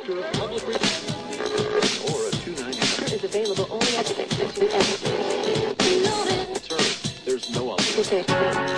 Director of Public Relations. Or a $2.99 is available only at 6 Sir, there's no other. Okay.